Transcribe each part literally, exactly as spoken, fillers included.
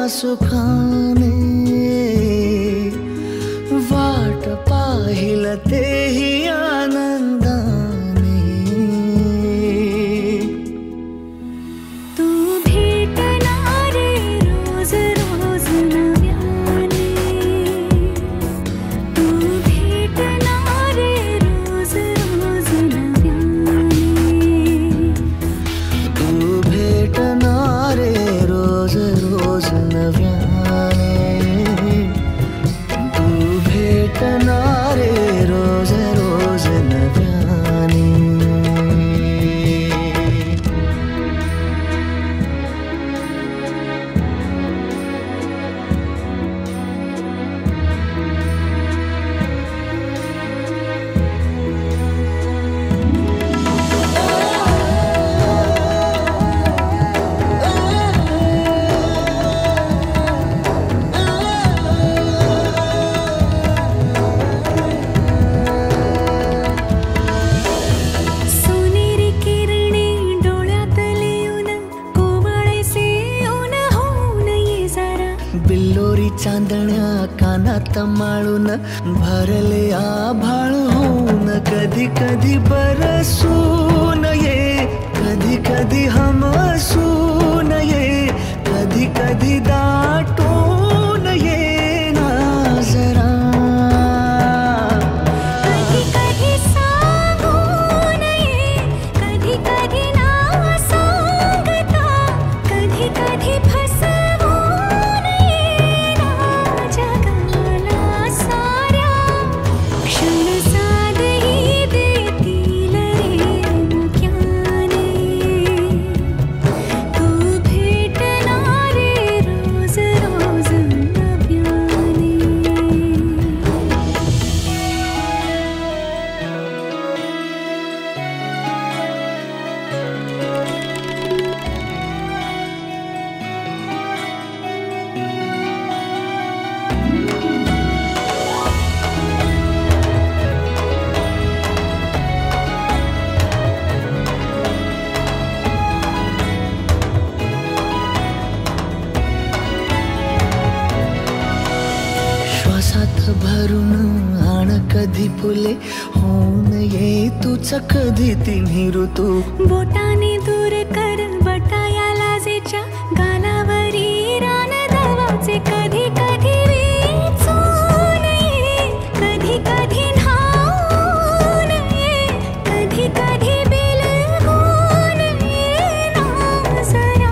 सुखाने वाट पाहिल तेही आनंदाने तू भेटणार रोज रोज नव्याने तू भेटणार रोज रोज नव्याने तू भेटणार रोज रोज नव्याने तू भेटणार रोज रोज नव्याने सोनेरी किरणे डोळ्यातले ऊन कोवळेसे ऊन होऊन ये जरा बिल्लोरी चांदण्या कानात माळून भरले आभाळ होऊन कधी कधी बरसून ये कधी कधी हमसून ये कधी कधी दाटून ये ना जरा कधी कधी सांगून ये कधी कधी ना सांगता कधी कधी फसवून ये ना जगाला साऱ्या क्षण साधही देतील रे मुक्याने तू भेटणार रोज रोज नव्याने श्वासात भरून आण कधी फुले होऊन ये तूच कधी तिन्ही ऋतू बोटाने दूर कर बटाया लाजेच्या गालावरी रान दवाचे कधी कधी वेचून ये कधी कधी न्हाऊन ये कधी कधी बिलगून ये ना जरा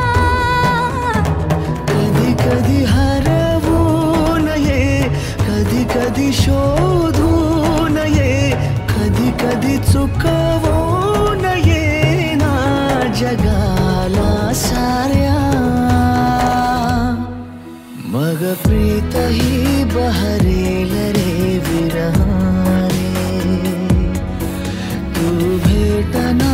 कधी कधी हरवून ये कधी कधी शोधून ये कधी कधी चुकवून ये ना जगाला साऱ्या मग प्रीत ही बहरेल रे विरहाने तू भेटना